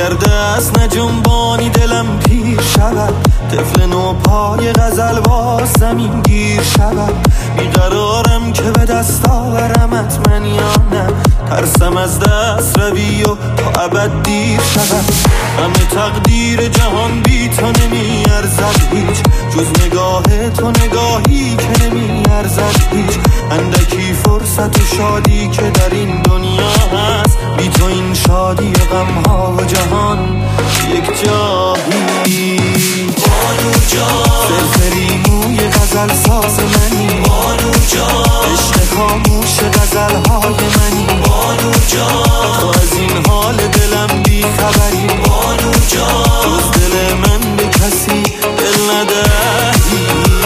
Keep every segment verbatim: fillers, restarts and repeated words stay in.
اگر دست نجنبانی دلم پیر شود، طفل نو پای غزل با زمین گیر شود. بیقرارم که به دست آورمت من یا نه، ترسم از دست روی و تا ابد دیر شود. همه تقدیر جهان بی تو نمی ارزد هیچ، جز نگاه تو نگاهی که نمی ارزد هیچ. اندکی فرصت و شادی که در این دنیا هست، بی تو این شادی و غم ها و جهان یک جایی. بانو جان فرفری موی غزل ساز منی، بانو جان عشق خاموش غزل های منی، بانو جان تو از این حال دلم بی خبری، بانو جان جز دل من به کسی دل ندهی.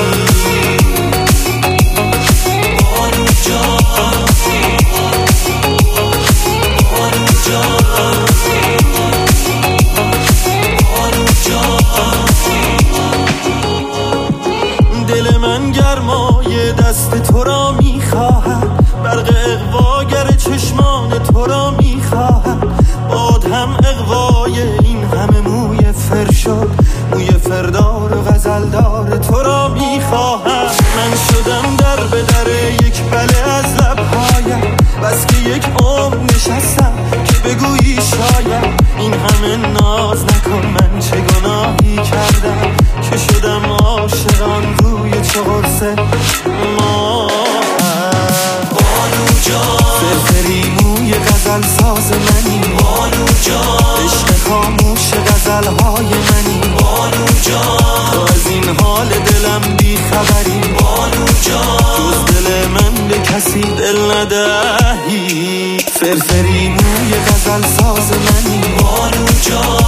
بانو جان بانو جان بانو جان. دل من گرمای دست تو را میخواهد، برق اغواگر چشمان تو را میخواهد. باد هم اغوای این همه موی فرشاد، موی فردار و غزلدار تو را میخواهد. من شدم در به در یک بله از لبهایم، بس که یک عمر نشستم که بگویی شاید. این همه ناز نکن، من چه گناهی کردم که شدم عاشقان روی چه قرصه ما. بانو جان فرفری موی غزل ساز منی، بانو جان عشق خاموش غزل های منی، بانو جان تو از این حال دلم بی خبری، بانو جان جز دل من به کسی دل ندهی. فرفری موی غزل ساز منی، بانو جان